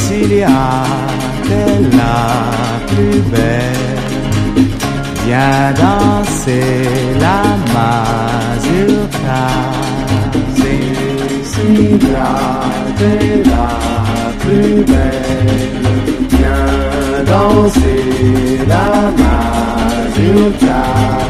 Cécilia, t'es la plus belle. Viens danser la mazurka. Cécilia, t'es la plus belle. Viens danser la mazurka.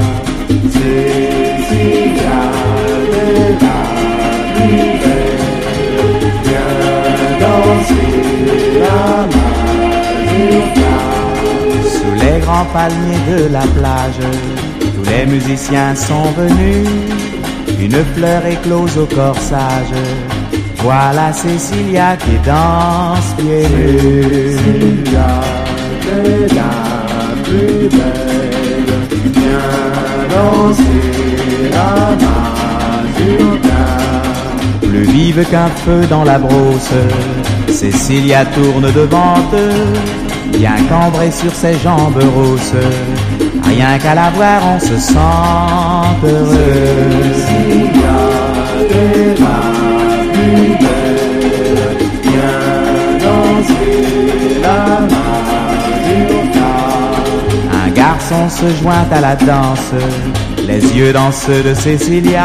Cécilia, t'es la plus belle. Viens danser la mazurka. Sous les grands palmiers de la plage, tous les musiciens sont venus. Une fleur éclose au corsage. Voilà Cécilia qui danse pieds nus. Cécilia, t'es la plus belle. Viens danser la mazurka. Plus vive qu'un feu dans la brousse, Cécilia tourne devant eux. Bien cambrée sur ses jambes rousses, rien qu'à la voir on se sent heureux. Cécilia, t'es la plus belle. Viens danser la mazurka. Un garçon se joint à la danse, les yeux dans ceux de Cécilia.